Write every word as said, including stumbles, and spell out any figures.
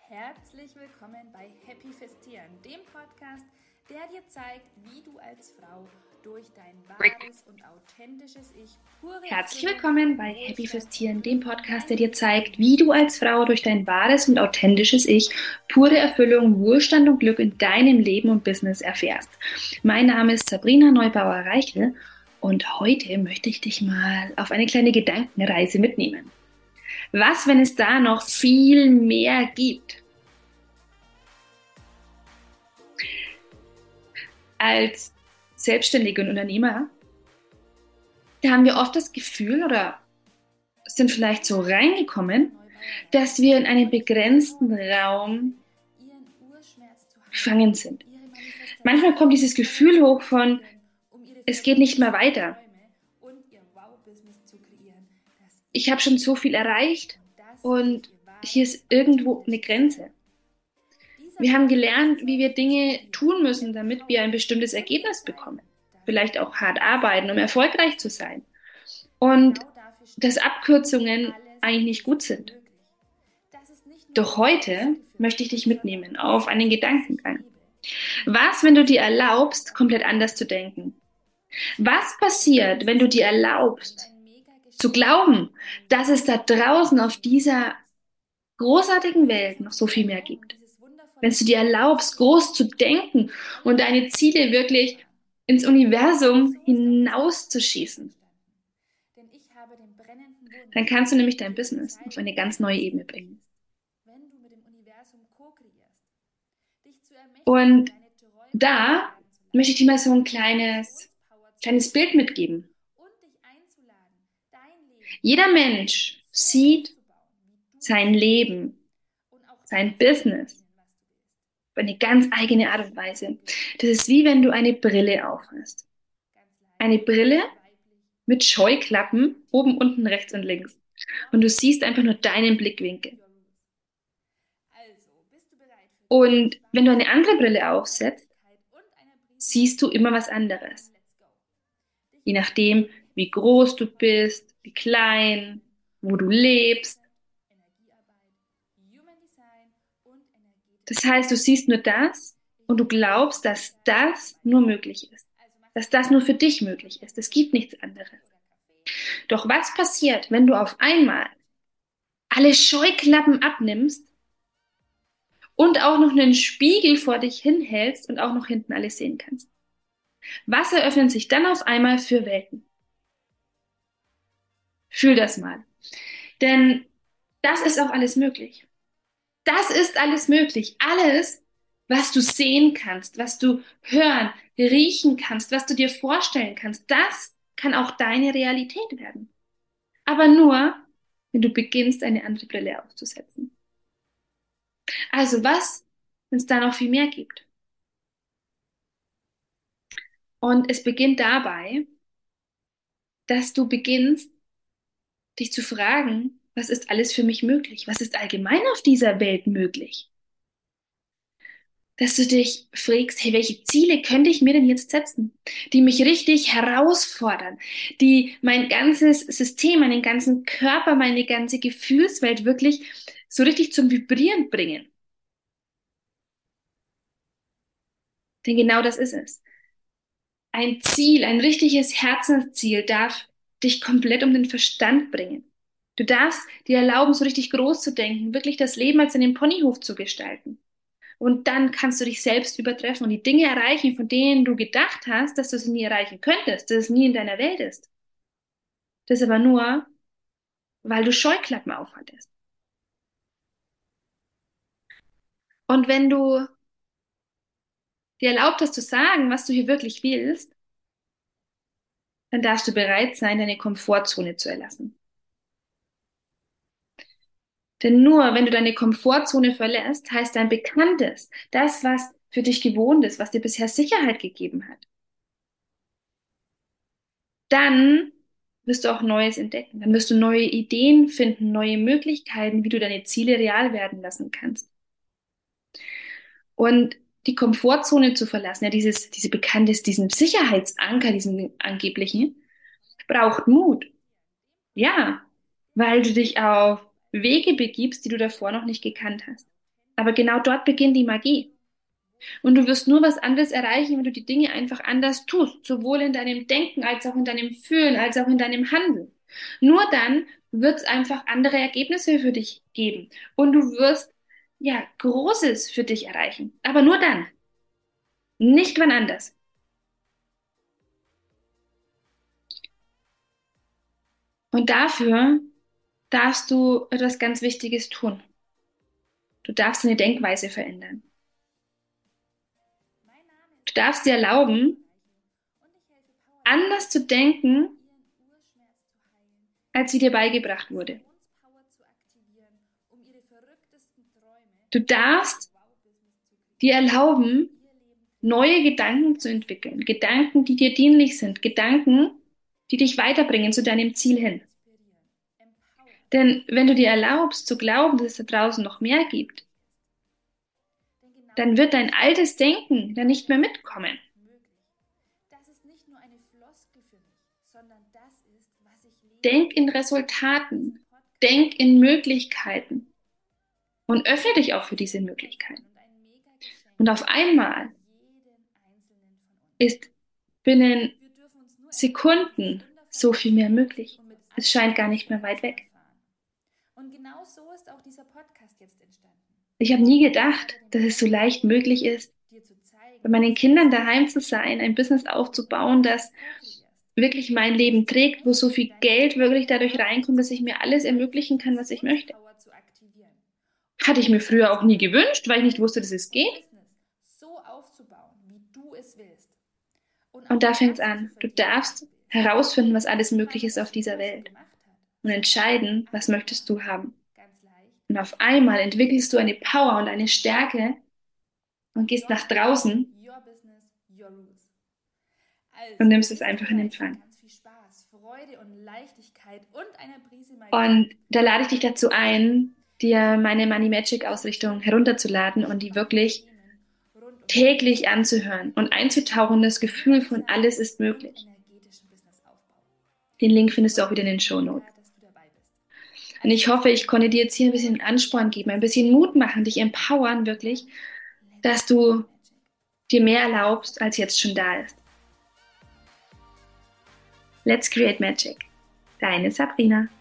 Herzlich willkommen bei Happy Festieren, dem Podcast, der dir zeigt, wie du als Frau durch dein wahres und authentisches Ich pure Herzlich Erfüllung, willkommen bei Wohlstand Happy Festieren, und dem Glück Podcast, in der dir deinem zeigt, Leben wie du als Frau durch dein wahres und authentisches Ich pure Erfüllung, Wohlstand und Glück in deinem Leben und Business erfährst. Mein Name ist Sabrina Neubauer-Reichel und heute möchte ich dich mal auf eine kleine Gedankenreise mitnehmen. Was, wenn es da noch viel mehr gibt? Als Selbstständige und Unternehmer, da haben wir oft das Gefühl oder sind vielleicht so reingekommen, dass wir in einem begrenzten Raum gefangen sind. Manchmal kommt dieses Gefühl hoch von, es geht nicht mehr weiter. Ich habe schon so viel erreicht und hier ist irgendwo eine Grenze. Wir haben gelernt, wie wir Dinge tun müssen, damit wir ein bestimmtes Ergebnis bekommen. Vielleicht auch hart arbeiten, um erfolgreich zu sein. Und dass Abkürzungen eigentlich nicht gut sind. Doch heute möchte ich dich mitnehmen auf einen Gedankengang. Was, wenn du dir erlaubst, komplett anders zu denken? Was passiert, wenn du dir erlaubst, zu glauben, dass es da draußen auf dieser großartigen Welt noch so viel mehr gibt? Wenn du dir erlaubst, groß zu denken und deine Ziele wirklich ins Universum hinauszuschießen, dann kannst du nämlich dein Business auf eine ganz neue Ebene bringen. Und da möchte ich dir mal so ein kleines, kleines Bild mitgeben. Jeder Mensch sieht sein Leben, sein Business auf eine ganz eigene Art und Weise. Das ist wie wenn du eine Brille aufhast. Eine Brille mit Scheuklappen, oben, unten, rechts und links. Und du siehst einfach nur deinen Blickwinkel. Und wenn du eine andere Brille aufsetzt, siehst du immer was anderes. Je nachdem, wie groß du bist, wie klein, wo du lebst. Das heißt, du siehst nur das und du glaubst, dass das nur möglich ist. Dass das nur für dich möglich ist. Es gibt nichts anderes. Doch was passiert, wenn du auf einmal alle Scheuklappen abnimmst und auch noch einen Spiegel vor dich hinhältst und auch noch hinten alles sehen kannst? Was eröffnen sich dann auf einmal für Welten? Fühl das mal. Denn das ist auch alles möglich. Das ist alles möglich. Alles, was du sehen kannst, was du hören, riechen kannst, was du dir vorstellen kannst, das kann auch deine Realität werden. Aber nur, wenn du beginnst, eine andere Brille aufzusetzen. Also was, wenn es da noch viel mehr gibt? Und es beginnt dabei, dass du beginnst, dich zu fragen, was ist alles für mich möglich? Was ist allgemein auf dieser Welt möglich? Dass du dich fragst, hey, welche Ziele könnte ich mir denn jetzt setzen, die mich richtig herausfordern, die mein ganzes System, meinen ganzen Körper, meine ganze Gefühlswelt wirklich so richtig zum Vibrieren bringen. Denn genau das ist es. Ein Ziel, ein richtiges Herzensziel darf dich komplett um den Verstand bringen. Du darfst dir erlauben, so richtig groß zu denken, wirklich das Leben als einen Ponyhof zu gestalten. Und dann kannst du dich selbst übertreffen und die Dinge erreichen, von denen du gedacht hast, dass du sie nie erreichen könntest, dass es nie in deiner Welt ist. Das aber nur, weil du Scheuklappen aufhattest. Und wenn du dir erlaubt hast zu sagen, was du hier wirklich willst, dann darfst du bereit sein, deine Komfortzone zu erlassen. Denn nur wenn du deine Komfortzone verlässt, heißt dein Bekanntes, das, was für dich gewohnt ist, was dir bisher Sicherheit gegeben hat, dann wirst du auch Neues entdecken. Dann wirst du neue Ideen finden, neue Möglichkeiten, wie du deine Ziele real werden lassen kannst. Und die Komfortzone zu verlassen, ja, dieses, diese Bekanntes, diesen Sicherheitsanker, diesen angeblichen, braucht Mut. Ja, weil du dich auf Wege begibst, die du davor noch nicht gekannt hast. Aber genau dort beginnt die Magie. Und du wirst nur was anderes erreichen, wenn du die Dinge einfach anders tust, sowohl in deinem Denken als auch in deinem Fühlen, als auch in deinem Handeln. Nur dann wird es einfach andere Ergebnisse für dich geben und du wirst ja Großes für dich erreichen. Aber nur dann, nicht wann anders. Und dafür darfst du etwas ganz Wichtiges tun. Du darfst deine Denkweise verändern. Du darfst dir erlauben, anders zu denken, als sie dir beigebracht wurde. Du darfst dir erlauben, neue Gedanken zu entwickeln. Gedanken, die dir dienlich sind. Gedanken, die dich weiterbringen zu deinem Ziel hin. Denn wenn du dir erlaubst zu glauben, dass es da draußen noch mehr gibt, dann wird dein altes Denken da nicht mehr mitkommen. Denk in Resultaten, denk in Möglichkeiten und öffne dich auch für diese Möglichkeiten. Und auf einmal ist binnen Sekunden so viel mehr möglich. Es scheint gar nicht mehr weit weg. Und genau so ist auch dieser Podcast jetzt entstanden. Ich habe nie gedacht, dass es so leicht möglich ist, bei meinen Kindern daheim zu sein, ein Business aufzubauen, das wirklich mein Leben trägt, wo so viel Geld wirklich dadurch reinkommt, dass ich mir alles ermöglichen kann, was ich möchte. Hatte ich mir früher auch nie gewünscht, weil ich nicht wusste, dass es geht. Und da fängt es an. Du darfst herausfinden, was alles möglich ist auf dieser Welt und entscheiden, was möchtest du haben. Und auf einmal entwickelst du eine Power und eine Stärke und gehst nach draußen und nimmst es einfach in Empfang. Und da lade ich dich dazu ein, dir meine Money Magic Ausrichtung herunterzuladen und die wirklich täglich anzuhören und einzutauchen in das Gefühl von alles ist möglich. Den Link findest du auch wieder in den Shownotes. Und ich hoffe, ich konnte dir jetzt hier ein bisschen Ansporn geben, ein bisschen Mut machen, dich empowern wirklich, dass du dir mehr erlaubst, als jetzt schon da ist. Let's create magic. Deine Sabrina.